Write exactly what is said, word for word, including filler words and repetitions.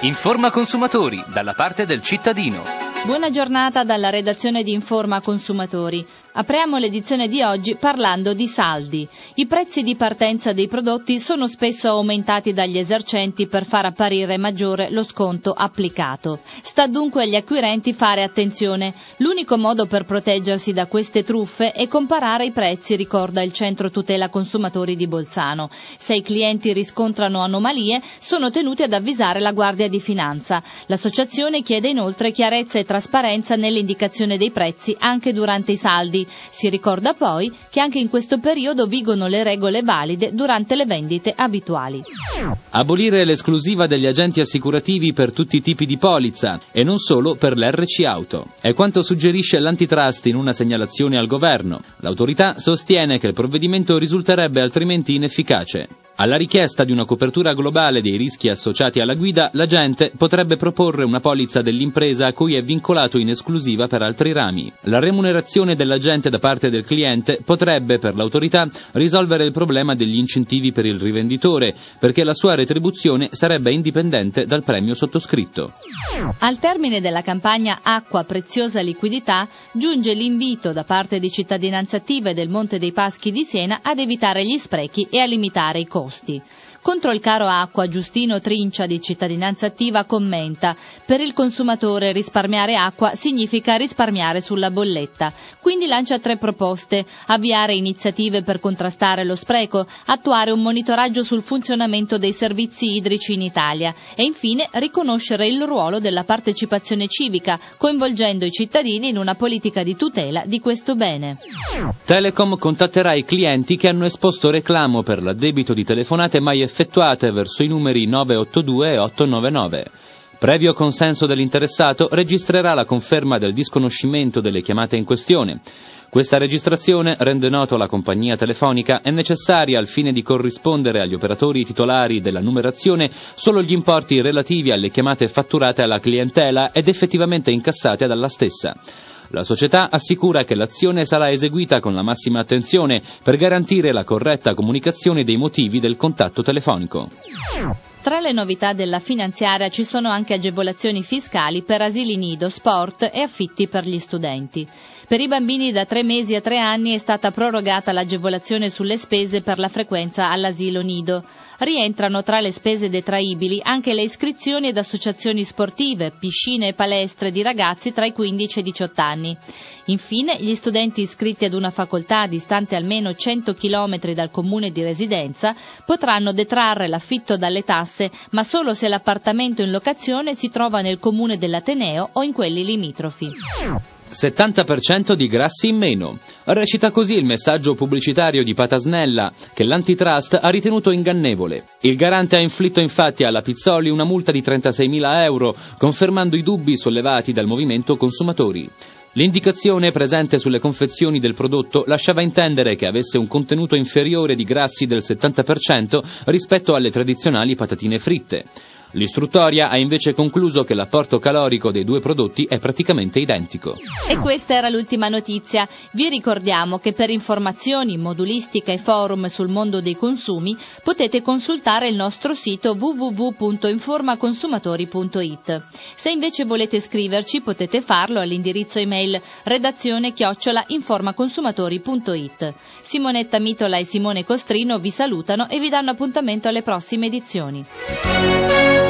Informa Consumatori, dalla parte del cittadino. Buona giornata dalla redazione di Informa Consumatori. Apriamo l'edizione di oggi parlando di saldi. I prezzi di partenza dei prodotti sono spesso aumentati dagli esercenti per far apparire maggiore lo sconto applicato. Sta dunque agli acquirenti fare attenzione. L'unico modo per proteggersi da queste truffe è comparare i prezzi, ricorda il Centro Tutela Consumatori di Bolzano. Se i clienti riscontrano anomalie, sono tenuti ad avvisare la Guardia di Finanza. L'associazione chiede inoltre chiarezza e trasparenza nell'indicazione dei prezzi anche durante i saldi. Si ricorda poi che anche in questo periodo vigono le regole valide durante le vendite abituali. Abolire l'esclusiva degli agenti assicurativi per tutti i tipi di polizza e non solo per l'R C Auto. È quanto suggerisce l'Antitrust in una segnalazione al governo. L'autorità sostiene che il provvedimento risulterebbe altrimenti inefficace. Alla richiesta di una copertura globale dei rischi associati alla guida, l'agente potrebbe proporre una polizza dell'impresa a cui è vincolato in esclusiva per altri rami. La remunerazione dell'agente da parte del cliente potrebbe, per l'autorità, risolvere il problema degli incentivi per il rivenditore, perché la sua retribuzione sarebbe indipendente dal premio sottoscritto. Al termine della campagna Acqua Preziosa Liquidità, giunge l'invito da parte di Cittadinanza Attiva e del Monte dei Paschi di Siena ad evitare gli sprechi e a limitare i costi. Contro il caro acqua, Giustino Trincia di Cittadinanza Attiva commenta: per il consumatore risparmiare acqua significa risparmiare sulla bolletta. Quindi lancia tre proposte: avviare iniziative per contrastare lo spreco, attuare un monitoraggio sul funzionamento dei servizi idrici in Italia e infine riconoscere il ruolo della partecipazione civica, coinvolgendo i cittadini in una politica di tutela di questo bene. Telecom contatterà i clienti che hanno esposto reclamo per l'addebito di telefonate mai effettuate verso i numeri nove otto due e otto nove nove. Previo consenso dell'interessato, registrerà la conferma del disconoscimento delle chiamate in questione. Questa registrazione, rende noto la compagnia telefonica, è necessaria al fine di corrispondere agli operatori titolari della numerazione solo gli importi relativi alle chiamate fatturate alla clientela ed effettivamente incassate dalla stessa. La società assicura che l'azione sarà eseguita con la massima attenzione per garantire la corretta comunicazione dei motivi del contatto telefonico. Tra le novità della finanziaria ci sono anche agevolazioni fiscali per asili nido, sport e affitti per gli studenti. Per i bambini da tre mesi a tre anni è stata prorogata l'agevolazione sulle spese per la frequenza all'asilo nido. Rientrano tra le spese detraibili anche le iscrizioni ad associazioni sportive, piscine e palestre di ragazzi tra i quindici e i diciotto anni. Infine, gli studenti iscritti ad una facoltà distante almeno cento chilometri dal comune di residenza potranno detrarre l'affitto dalle tasse, ma solo se l'appartamento in locazione si trova nel comune dell'Ateneo o in quelli limitrofi. settanta per cento di grassi in meno. Recita così il messaggio pubblicitario di Patasnella, che l'Antitrust ha ritenuto ingannevole. Il garante ha inflitto infatti alla Pizzoli una multa di trentaseimila euro, confermando i dubbi sollevati dal movimento consumatori. L'indicazione presente sulle confezioni del prodotto lasciava intendere che avesse un contenuto inferiore di grassi del settanta per cento rispetto alle tradizionali patatine fritte. L'istruttoria ha invece concluso che l'apporto calorico dei due prodotti è praticamente identico. E questa era l'ultima notizia. Vi ricordiamo che per informazioni, modulistica e forum sul mondo dei consumi potete consultare il nostro sito w w w punto informaconsumatori punto i t. Se invece volete scriverci potete farlo all'indirizzo email redazione chiocciola informaconsumatori punto i t. Simonetta Mitola e Simone Costrino vi salutano e vi danno appuntamento alle prossime edizioni.